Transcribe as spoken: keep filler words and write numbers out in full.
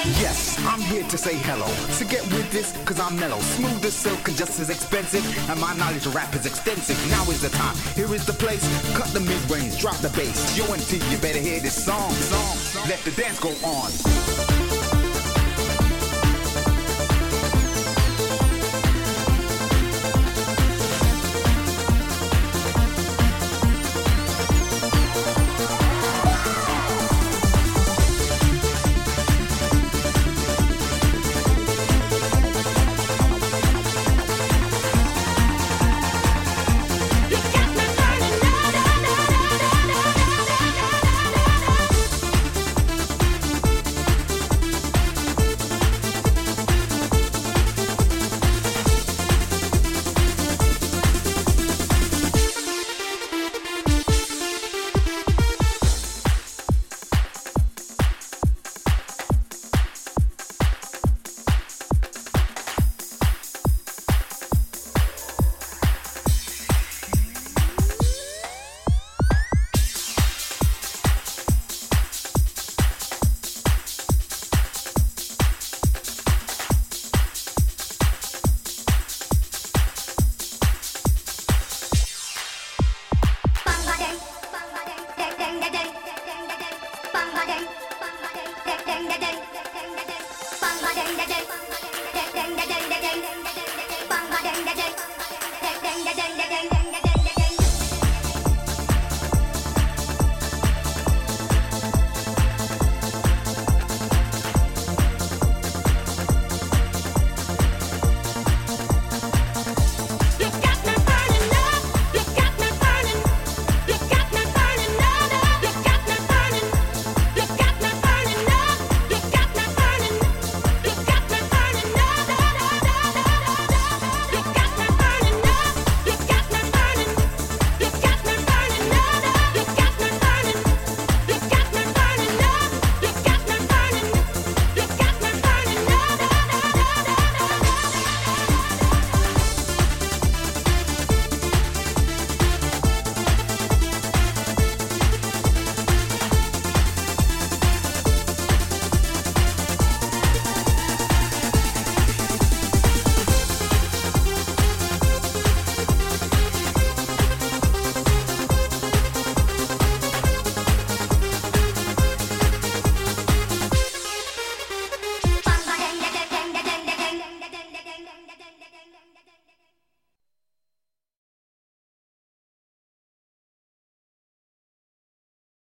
Yes, I'm here to say hello. So get with this, cause I'm mellow. Smooth as silk and just as expensive. And my knowledge of rap is extensive. Now is the time, here is the place. Cut the mid-range, drop the bass. Yo, M T, you better hear this song. Song, let the dance go on.